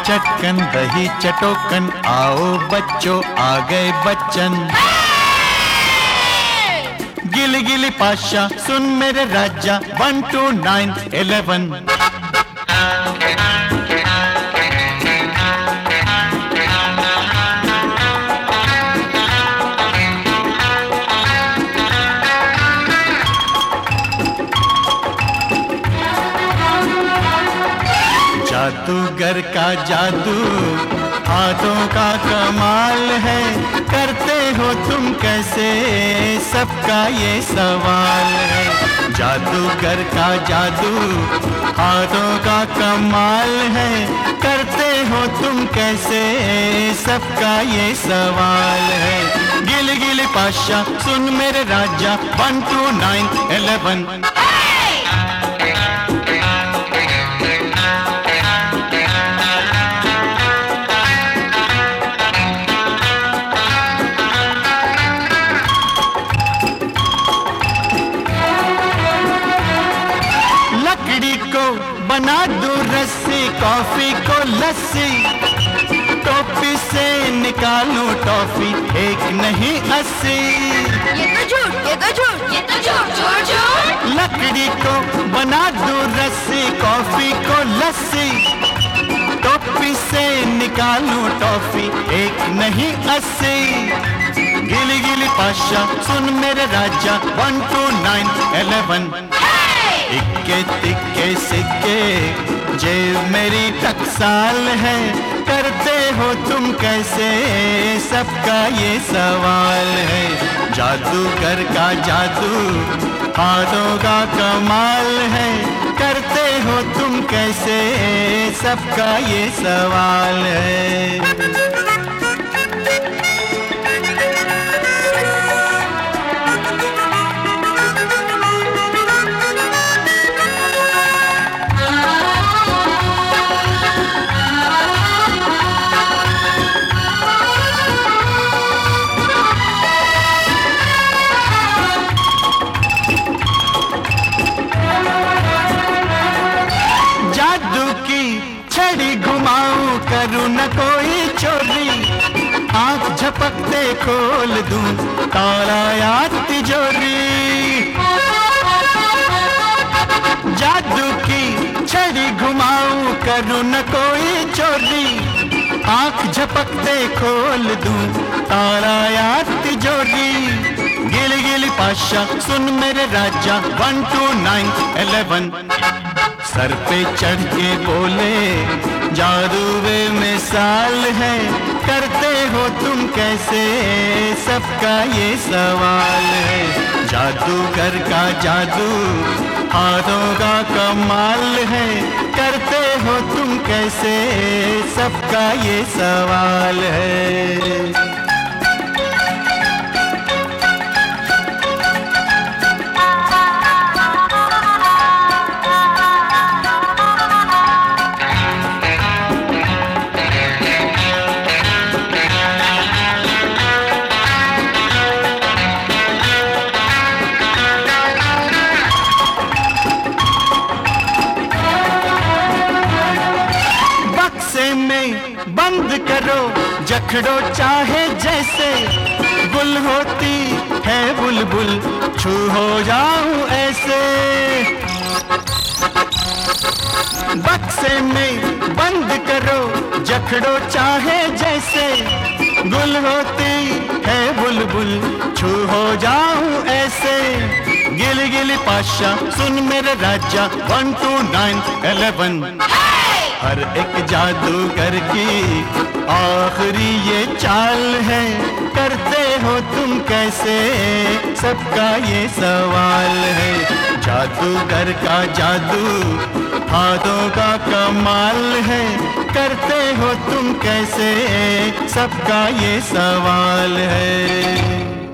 चटकन दही चटोकन, आओ बच्चों आ गए बच्चन। गिली गिली पाशा सुन मेरे राजा, 1 2 9 11। जादूगर का जादू हाथों का कमाल है, करते हो तुम कैसे सबका ये सवाल है। जादूगर का जादू हाथों का कमाल है, करते हो तुम कैसे सबका ये सवाल है। गिली गिली पाशा सुन मेरे राजा, 1 2 9 11। लकड़ी को बना दूं रस्सी, कॉफी को लस्सी, टोपी से निकालूं टॉफी, एक नहीं 80। ये तो झूठ, ये तो झूठ, ये तो झूठ, झूठ झूठ। लकड़ी को बना दूं रस्सी, कॉफी को लस्सी, टोपी से निकालूं टॉफी, एक नहीं 80। गिली गिली पाशा सुन मेरे राजा, 1 2 9 11। इक्के तिक्के सिक्के जेब मेरी टकसाल है, करते हो तुम कैसे सबका ये सवाल है। जादूगर का जादू हाथों का कमाल है, करते हो तुम कैसे सबका ये सवाल है। जादू की छड़ी घुमाऊं करूं न कोई चोरी, आंख झपकते खोल दूं ताला याद तिजोरी। जादू की छड़ी घुमाऊं करूं न कोई चोरी, आंख झपकते खोल दूं ताला याद तिजोरी। गिली गिली पाशा सुन मेरे राजा, 1 2 9 11। सर पे चढ़ के बोले जादू बेमिसाल है, करते हो तुम कैसे सबका ये सवाल है। जादूगर का जादू हाथों का कमाल है, करते हो तुम कैसे सबका ये सवाल है। में बंद करो जखड़ो चाहे जैसे, गुल होती है बुलबुल छू हो जाऊं ऐसे। बक्से में बंद करो जखड़ो चाहे जैसे, गुल होती है बुलबुल छू हो जाऊं ऐसे। गिली गिली पाशा सुन मेरे राजा, 1 2 9 11। हर एक जादूगर की आखिरी ये चाल है, करते हो तुम कैसे सबका ये सवाल है। जादूगर का जादू हाथों का कमाल है, करते हो तुम कैसे सबका ये सवाल है।